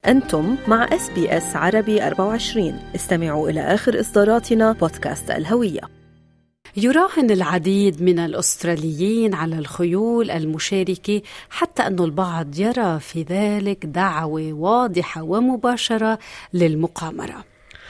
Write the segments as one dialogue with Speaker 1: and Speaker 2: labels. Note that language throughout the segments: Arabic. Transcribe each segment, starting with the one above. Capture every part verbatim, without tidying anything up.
Speaker 1: أنتم مع إس بي إس عربي أربعة وعشرين. استمعوا إلى آخر إصداراتنا بودكاست الهوية.
Speaker 2: يراهن العديد من الأستراليين على الخيول المشاركة، حتى أن البعض يرى في ذلك دعوة واضحة ومباشرة للمقامرة.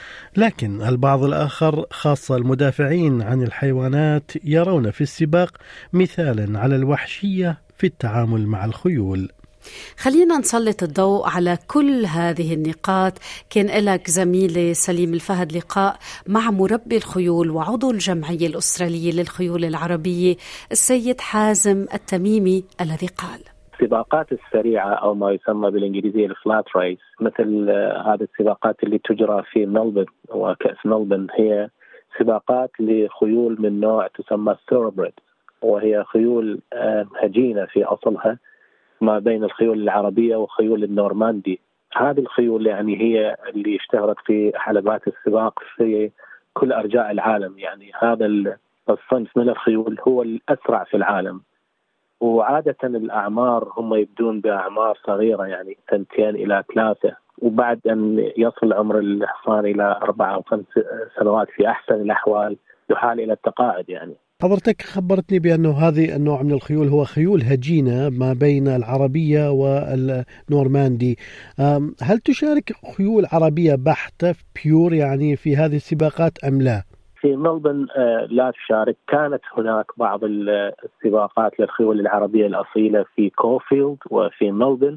Speaker 3: لكن البعض الآخر خاصة المدافعين عن الحيوانات يرون في السباق مثالا على الوحشية في التعامل مع الخيول.
Speaker 2: خلينا نسلط الضوء على كل هذه النقاط. كان لك زميلي سليم الفهد لقاء مع مربي الخيول وعضو الجمعية الأسترالية للخيول العربية السيد حازم التميمي، الذي قال:
Speaker 4: السباقات السريعة أو ما يسمى بالإنجليزية الفلات ريس، مثل هذه السباقات اللي تجرى في ملبورن وكأس ملبورن، هي سباقات لخيول من نوع تسمى ثوربريد، وهي خيول هجينة في أصلها ما بين الخيول العربية وخيول النورماندي. هذه الخيول يعني هي اللي اشتهرت في حلبات السباق في كل أرجاء العالم. يعني هذا الصنف من الخيول هو الأسرع في العالم، وعادة الأعمار هم يبدون بأعمار صغيرة، يعني سنتين إلى ثلاثة، وبعد أن يصل عمر الحصان إلى أربعة أو خمس سنوات في أحسن الأحوال يحال إلى التقاعد. يعني
Speaker 3: حضرتك خبرتني بأنه هذه النوع من الخيول هو خيول هجينة ما بين العربية والنورماندي. هل تشارك خيول عربية بحتة بيور يعني في هذه السباقات أم لا؟
Speaker 4: في ملبورن لا تشارك. كانت هناك بعض السباقات للخيول العربية الأصيلة في كوفيلد وفي ملبورن،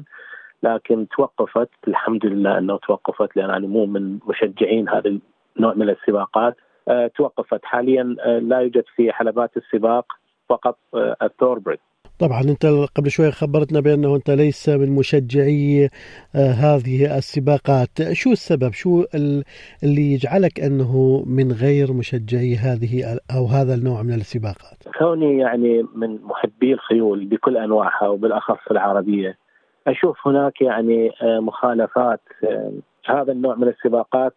Speaker 4: لكن توقفت. الحمد لله أنه توقفت، لأن أنا مو من مشجعين هذا النوع من السباقات. أه توقفت حاليا. أه لا يوجد في حلبات السباق فقط أه الثوربريد.
Speaker 3: طبعا أنت قبل شوي خبرتنا بأنه أنت ليس من مشجعي أه هذه السباقات. شو السبب؟ شو اللي يجعلك أنه من غير مشجعي هذه أو هذا النوع من السباقات؟
Speaker 4: كوني يعني من محبي الخيول بكل أنواعها وبالأخص العربية، أشوف هناك يعني أه مخالفات أه هذا النوع من السباقات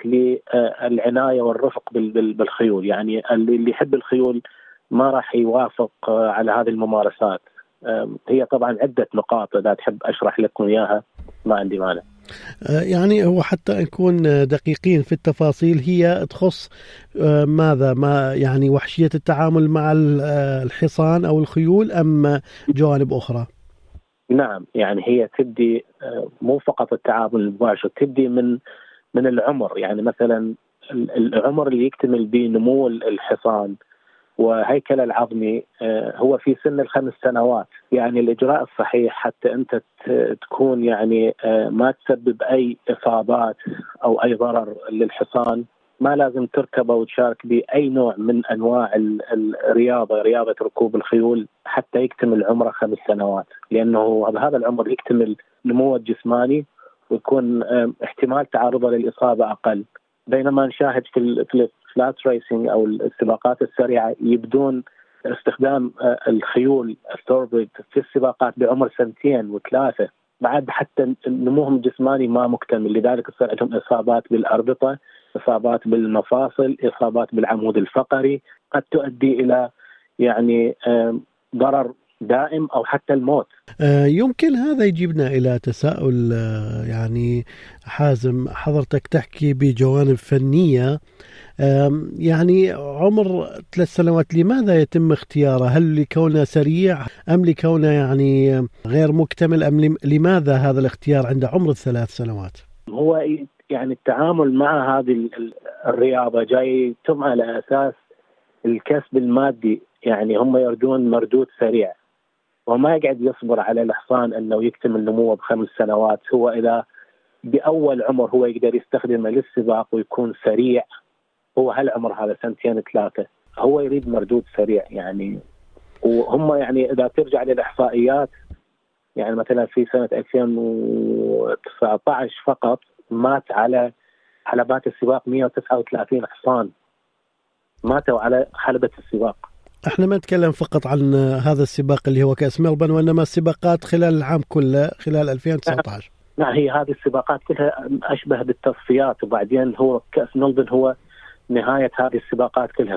Speaker 4: للعناية والرفق بالخيول. يعني اللي يحب الخيول ما راح يوافق على هذه الممارسات. هي طبعا عدة نقاط، إذا تحب أشرح لكم إياها ما عندي مانع.
Speaker 3: يعني هو حتى نكون دقيقين في التفاصيل، هي تخص ماذا؟ ما يعني وحشية التعامل مع الحصان أو الخيول أم جوانب أخرى؟
Speaker 4: نعم، يعني هي تبدي مو فقط التعامل المباشر، تبدي من من العمر. يعني مثلا العمر اللي يكتمل به نمو الحصان وهيكل العظمي هو في سن الخمس سنوات. يعني الإجراء الصحيح حتى أنت تكون يعني ما تسبب أي إصابات أو أي ضرر للحصان، ما لازم تركبه وتشارك بأي نوع من أنواع الرياضة، رياضة ركوب الخيول، حتى يكتمل عمره خمس سنوات، لأنه هذا العمر يكتمل نموه الجسماني ويكون احتمال تعرضه للإصابة أقل. بينما نشاهد في الفلات ريسينج أو السباقات السريعة يبدون استخدام الخيول الثوربريد في السباقات بعمر سنتين وثلاثة، بعد حتى نموهم الجسماني ما مكتمل، لذلك يصير عندهم إصابات بالأربطة، إصابات بالمفاصل، إصابات بالعمود الفقري، قد تؤدي إلى يعني ضرر دائم أو حتى الموت.
Speaker 3: يمكن هذا يجيبنا إلى تساؤل. يعني حازم، حضرتك تحكي بجوانب فنية، يعني عمر ثلاث سنوات لماذا يتم اختياره؟ هل لكونه سريع أم لكونه يعني غير مكتمل أم لماذا هذا الاختيار عند عمر الثلاث سنوات؟
Speaker 4: هو يعني التعامل مع هذه الرياضة جاي تم على أساس الكسب المادي. يعني هم يردون مردود سريع، وما يقعد يصبر على الحصان أنه يكتمل نموه بخمس سنوات. هو إذا بأول عمر هو يقدر يستخدمه للسباق ويكون سريع، هو هالعمر هذا سنتين ثلاثة هو يريد مردود سريع. يعني وهم يعني إذا ترجع للإحصائيات، يعني مثلا في سنة ألفين وتسعة عشر فقط مات على حلبات السباق مئة وتسعة وثلاثين حصان ماتوا على حلبة السباق.
Speaker 3: احنا ما نتكلم فقط عن هذا السباق اللي هو كأس ملبورن، وإنما السباقات خلال العام كله خلال ألفين وتسعة عشر.
Speaker 4: نعم، هي هذه السباقات كلها أشبه بالتصفيات، وبعدين هو كأس ملبورن هو نهاية هذه السباقات كلها.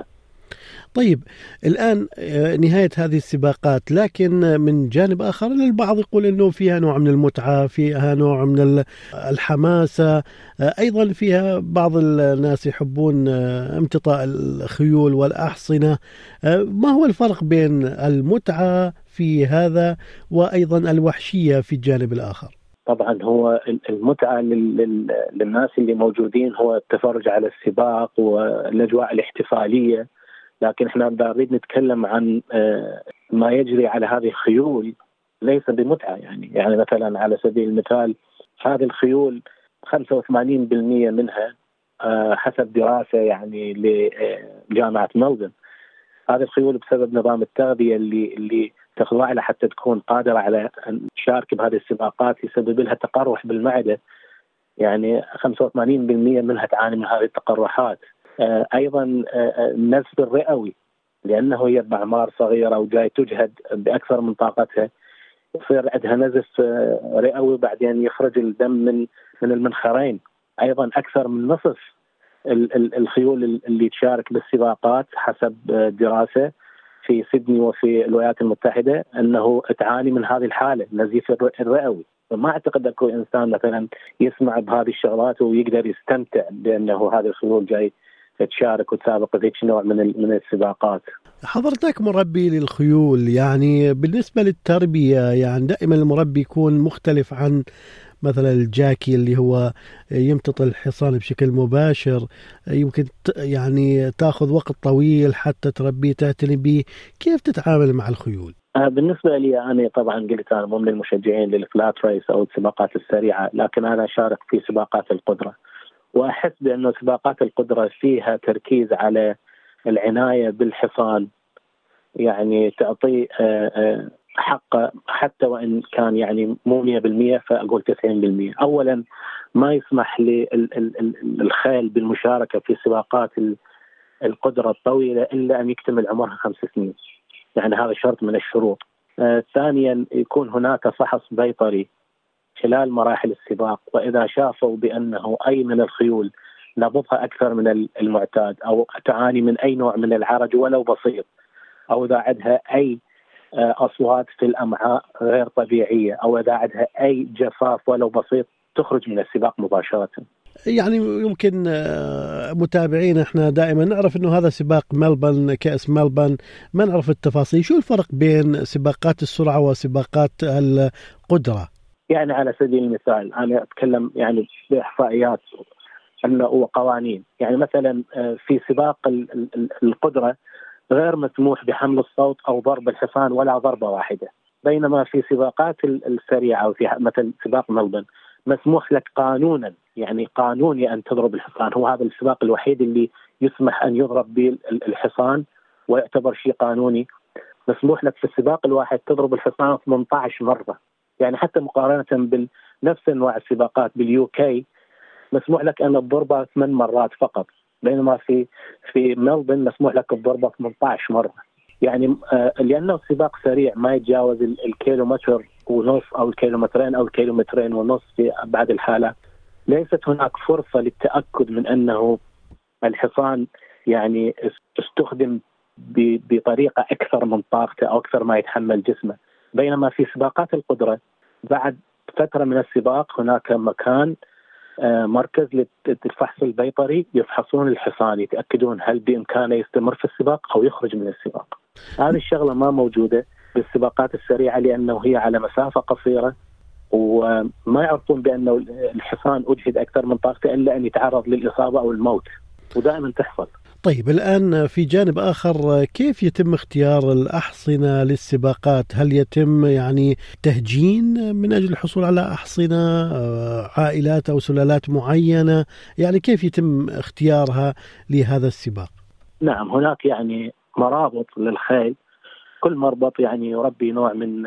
Speaker 3: طيب الآن نهاية هذه السباقات، لكن من جانب آخر البعض يقول أنه فيها نوع من المتعة، فيها نوع من الحماسة، أيضا فيها بعض الناس يحبون امتطاء الخيول والأحصنة. ما هو الفرق بين المتعة في هذا وأيضا الوحشية في الجانب الآخر؟
Speaker 4: طبعا هو المتعة للناس اللي موجودين هو التفرج على السباق والأجواء الاحتفالية، لكن احنا نريد نتكلم عن ما يجري على هذه الخيول ليس بمتعة. يعني يعني مثلا على سبيل المثال هذه الخيول خمسة وثمانين بالمئة منها حسب دراسة يعني لجامعة ملبورن، هذه الخيول بسبب نظام التغذية اللي اللي تخضع له حتى تكون قادرة على أن تشارك بهذه السباقات يسبب لها تقرح بالمعدة، يعني خمسة وثمانين بالمئة منها تعاني من هذه التقرحات. أيضا النزف الرئوي، لأنه هي بأعمار صغيرة وجاي تجهد بأكثر من طاقتها، يصير عندها نزف رئوي وبعدين يخرج الدم من من المنخرين. أيضا أكثر من نصف الخيول اللي تشارك بالسباقات حسب دراسة في سيدني وفي الولايات المتحدة أنه تعاني من هذه الحالة، نزيف الرئوي. فما أعتقد أكو إنسان مثلا يسمع بهذه الشغلات ويقدر يستمتع بأنه هذه الخيول جاي تشارك وتسابق ذيك نوع من من السباقات.
Speaker 3: حضرتك مربي للخيول، يعني بالنسبة للتربية يعني دائما المربي يكون مختلف عن مثلا الجاكي اللي هو يمتطي الحصان بشكل مباشر، يمكن يعني تأخذ وقت طويل حتى تربيه تعتني به. كيف تتعامل مع الخيول؟
Speaker 4: بالنسبة لي أنا طبعا قلت أنا مو من المشجعين للفلات ريس أو السباقات السريعة، لكن أنا أشارك في سباقات القدرة، وأحس بأنه سباقات القدرة فيها تركيز على العناية بالحصان، يعني تعطيه حقه حتى وإن كان يعني مو مية بالمية فأقول تسعين بالمية. أولا ما يسمح للخيل بالمشاركة في سباقات القدرة الطويلة إلا أن يكتمل عمرها خمس سنين، يعني هذا شرط من الشروط. آه، ثانيا يكون هناك فحص بيطري خلال مراحل السباق، وإذا شافوا بأنه أي من الخيول نبضها أكثر من المعتاد أو تعاني من أي نوع من العرج ولو بسيط، أو إذا عندها أي أصوات في الأمعاء غير طبيعية، أو إذا عندها أي جفاف ولو بسيط، تخرج من السباق مباشرة.
Speaker 3: يعني يمكن متابعين احنا دائما نعرف انه هذا سباق ملبورن، كأس ملبورن، ما نعرف التفاصيل. شو الفرق بين سباقات السرعة وسباقات القدرة؟
Speaker 4: يعني على سبيل المثال أنا أتكلم يعني بإحصائيات أنه وقوانين. يعني مثلا في سباق القدرة غير مسموح بحمل الصوت أو ضرب الحصان ولا ضربة واحدة، بينما في سباقات السريعة وفي مثل سباق ملبورن مسموح لك قانونا، يعني قانوني أن تضرب الحصان. هو هذا السباق الوحيد اللي يسمح أن يضرب به الحصان ويعتبر شيء قانوني. مسموح لك في السباق الواحد تضرب الحصان ثمانية عشر مرة، يعني حتى مقارنة بنفس أنواع السباقات باليوكي مسموح لك أن تضربها ثمان مرات فقط، بينما في في ملبورن مسموح لك الضربة ثمانية عشر مرة. يعني آه لأنه سباق سريع ما يتجاوز الكيلومتر ونص أو الكيلومترين أو الكيلومترين ونص في بعض الحالات، ليست هناك فرصة للتأكد من أنه الحصان يعني استخدم بطريقة أكثر من طاقته أو أكثر ما يتحمل جسمه. بينما في سباقات القدرة بعد فترة من السباق هناك مكان آه مركز للفحص البيطري، يفحصون الحصان يتأكدون هل بإمكانه يستمر في السباق أو يخرج من السباق. هذه الشغلة ما موجودة بالسباقات السريعة لأنه هي على مسافة قصيرة، وما يعرفون بأنه الحصان أجهد أكثر من طاقته إلا أن يتعرض للإصابة أو الموت، ودائما تحصل.
Speaker 3: طيب الآن في جانب آخر، كيف يتم اختيار الأحصنة للسباقات؟ هل يتم يعني تهجين من أجل الحصول على أحصنة، عائلات أو سلالات معينة؟ يعني كيف يتم اختيارها لهذا السباق؟
Speaker 4: نعم، هناك يعني مرابط للخيل، كل مربط يعني يربي نوع من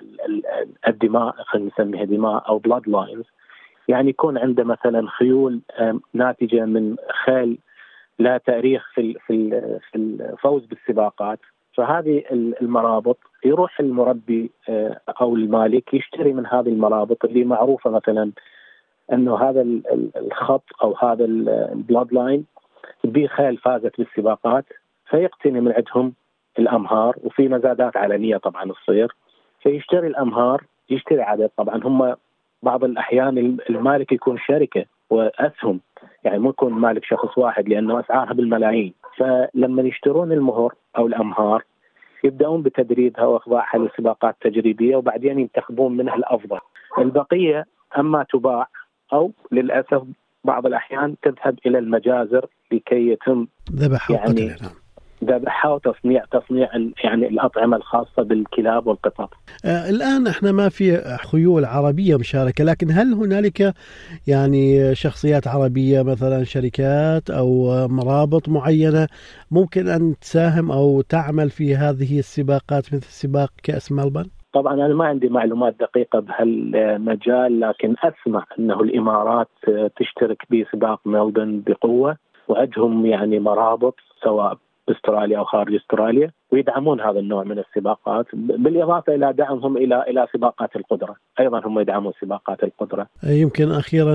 Speaker 4: الدماء، خلينا نسميها دماء أو blood lines، يعني يكون عنده مثلا خيول ناتجة من خيل لا تاريخ في في الفوز بالسباقات. فهذه المرابط يروح المربي أو المالك يشتري من هذه المرابط اللي معروفة مثلا أنه هذا الخط أو هذا البلاد لاين به خيل فازت بالسباقات، فيقتني من عندهم الأمهار، وفي مزادات علنية طبعا تصير، فيشتري الأمهار، يشتري عدد. طبعا هم بعض الأحيان المالك يكون شركة وأسهم، يعني مو يكون مالك شخص واحد لأنه أسعارها بالملايين. فلما يشترون المهر أو الأمهار يبدأون بتدريبها وإخضاعها لسباقات تجريبية، وبعدين ينتخبون منها الأفضل. البقية أما تباع أو للأسف بعض الأحيان تذهب إلى المجازر لكي يتم
Speaker 3: ذبحها
Speaker 4: يعني ذبحها وتصنيع تصنيع يعني الأطعمة الخاصة بالكلاب والقطط.
Speaker 3: آه الآن احنا ما في خيول عربية مشاركة، لكن هل هنالك يعني شخصيات عربية مثلا شركات أو مرابط معينة ممكن أن تساهم أو تعمل في هذه السباقات مثل سباق كأس ملبن؟
Speaker 4: طبعا أنا ما عندي معلومات دقيقة بهالمجال، لكن أسمع أنه الإمارات تشترك بسباق ملبن بقوة، وعندهم يعني مرابط سواء استراليا او خارج استراليا، ويدعمون هذا النوع من السباقات، بالاضافه الى دعمهم الى الى سباقات القدره، ايضا هم يدعمون سباقات القدره.
Speaker 3: يمكن اخيرا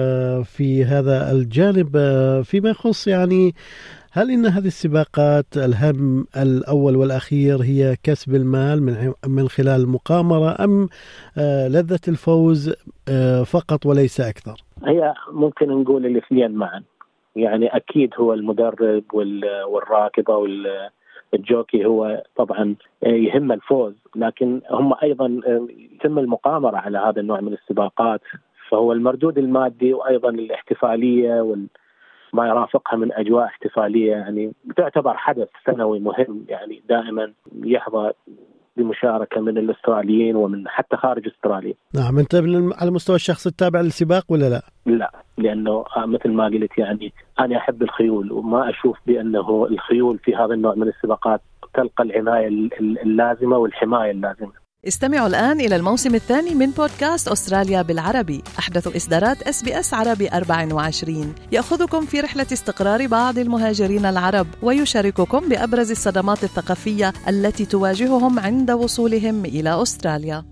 Speaker 3: في هذا الجانب فيما يخص يعني هل ان هذه السباقات الهم الاول والاخير هي كسب المال من من خلال المقامره، ام لذة الفوز فقط وليس اكثر؟
Speaker 4: هي ممكن نقول الاثنين معا، يعني أكيد هو المدرب والراكبة والجوكي هو طبعا يهم الفوز، لكن هم أيضا يتم المقامرة على هذا النوع من السباقات، فهو المردود المادي وأيضا الاحتفالية وما يرافقها من أجواء احتفالية، يعني تعتبر حدث سنوي مهم، يعني دائما يحظى بمشاركة من الأستراليين ومن حتى خارج أستراليا.
Speaker 3: نعم. أنت على مستوى الشخص التابع للسباق ولا لا؟
Speaker 4: لا، لأنه مثل ما قلت يعني أنا أحب الخيول، وما أشوف بأنه الخيول في هذا النوع من السباقات تلقى العناية اللازمة والحماية اللازمة.
Speaker 1: استمعوا الآن إلى الموسم الثاني من بودكاست أستراليا بالعربي، أحدث إصدارات إس بي إس عربي أربعة وعشرين، يأخذكم في رحلة استقرار بعض المهاجرين العرب ويشارككم بأبرز الصدمات الثقافية التي تواجههم عند وصولهم إلى أستراليا.